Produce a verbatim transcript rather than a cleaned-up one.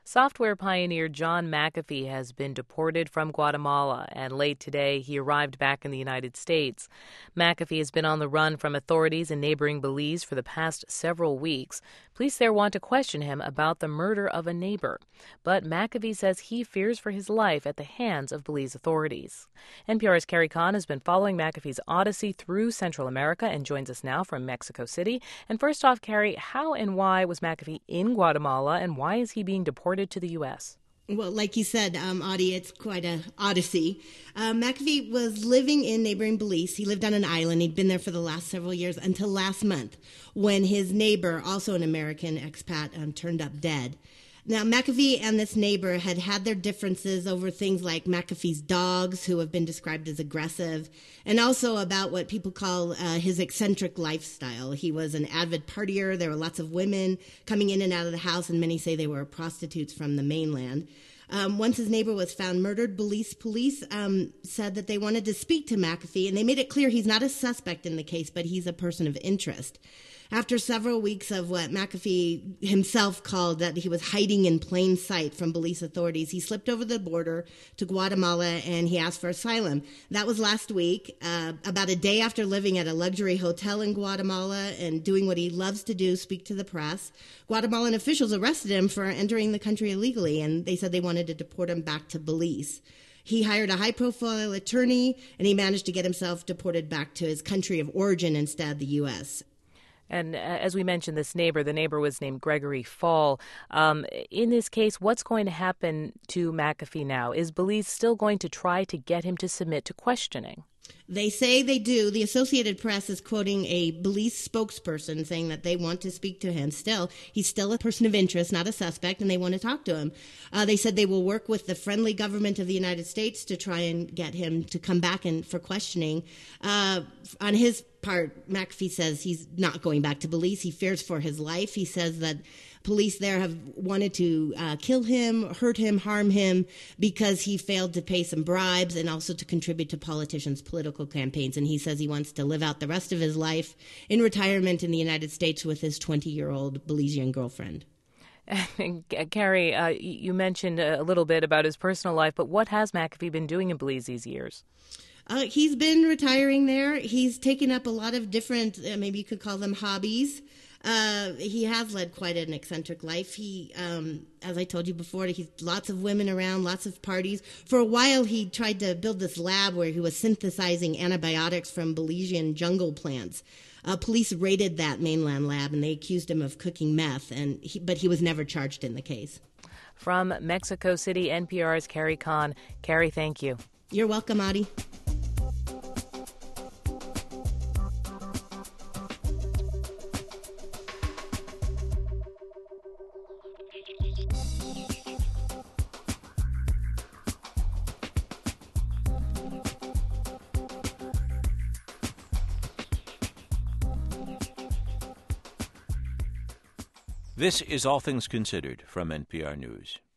Software pioneer John McAfee has been deported from Guatemala, and late today he arrived back in the United States. McAfee has been on the run from authorities in neighboring Belize for the past several weeks. Police there want to question him about the murder of a neighbor, but McAfee says he fears for his life at the hands of Belize authorities. N P R's Carrie Kahn has been following McAfee's odyssey through Central America and joins us now from Mexico City. And first off, Carrie, how and why was McAfee in Guatemala, and why is he being deported to the U S? Well, like you said, um, Audie, it's quite a odyssey. Uh, McAfee was living in neighboring Belize. He lived on an island. He'd been there for the last several years until last month when his neighbor, also an American expat, um, turned up dead. Now, McAfee and this neighbor had had their differences over things like McAfee's dogs, who have been described as aggressive, and also about what people call uh, his eccentric lifestyle. He was an avid partier. There were lots of women coming in and out of the house, and many say they were prostitutes from the mainland. Um, once his neighbor was found murdered, Belize police um, said that they wanted to speak to McAfee, and they made it clear he's not a suspect in the case, but he's a person of interest. After several weeks of what McAfee himself called that he was hiding in plain sight from Belize authorities, he slipped over the border to Guatemala and he asked for asylum. That was last week, uh, about a day after living at a luxury hotel in Guatemala and doing what he loves to do, speak to the press. Guatemalan officials arrested him for entering the country illegally, and they said they wanted to deport him back to Belize. He hired a high-profile attorney, and he managed to get himself deported back to his country of origin instead, the U S And uh, as we mentioned, this neighbor, the neighbor was named Gregory Fall. Um, in this case, what's going to happen to McAfee now? Is Belize still going to try to get him to submit to questioning? They say they do. The Associated Press is quoting a Belize spokesperson saying that they want to speak to him still. He's still a person of interest, not a suspect, and they want to talk to him. Uh, they said they will work with the friendly government of the United States to try and get him to come back and for questioning. Uh, on his part, McAfee says he's not going back to Belize. He fears for his life. He says that police there have wanted to uh, kill him, hurt him, harm him because he failed to pay some bribes and also to contribute to politicians' political campaigns. And he says he wants to live out the rest of his life in retirement in the United States with his twenty-year-old Belizean girlfriend. Carrie, uh, you mentioned a little bit about his personal life, but what has McAfee been doing in Belize these years? Uh, he's been retiring there. He's taken up a lot of different, uh, maybe you could call them hobbies. Uh, he has led quite an eccentric life. He, um, as I told you before, he's lots of women around, lots of parties. For a while, he tried to build this lab where he was synthesizing antibiotics from Belizean jungle plants. Uh, police raided that mainland lab, and they accused him of cooking meth, and he, but he was never charged in the case. From Mexico City, N P R's Carrie Kahn. Carrie, thank you. You're welcome, Audie. This is All Things Considered from N P R News.